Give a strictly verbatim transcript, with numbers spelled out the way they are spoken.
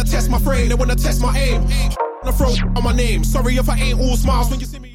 test my frame, they wanna test my aim. I throw on my name. Sorry if I ain't all smiles when you see me.